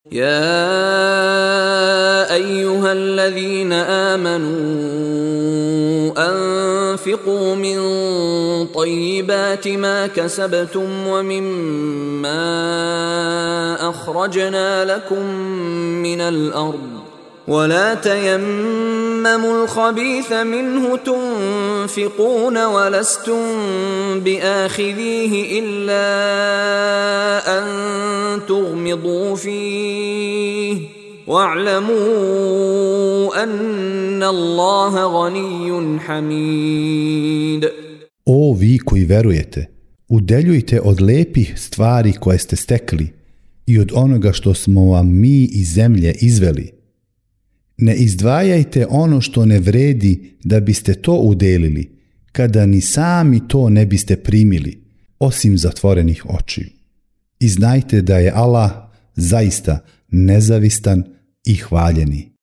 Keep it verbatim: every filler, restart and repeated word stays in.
يا أيها الذين آمنوا أنفقوا من طيبات ما كسبتم ومما أخرجنا لكم من الأرض ولا تيمموا الخبيث منه تنفقون ولستم بآخذيه إلا أن تغمضوا فيه واعلموا أن الله غني حميد. O vi koji verujete, udeljujte od lijepih stvari koje ste stekli i od onoga što smo vam mi iz zemlje izveli. Ne izdvajajte ono što ne vredi da biste to udelili, kada ni sami to ne biste primili, osim zatvorenih očiju. I znajte da je Allah zaista nezavistan i hvaljeni.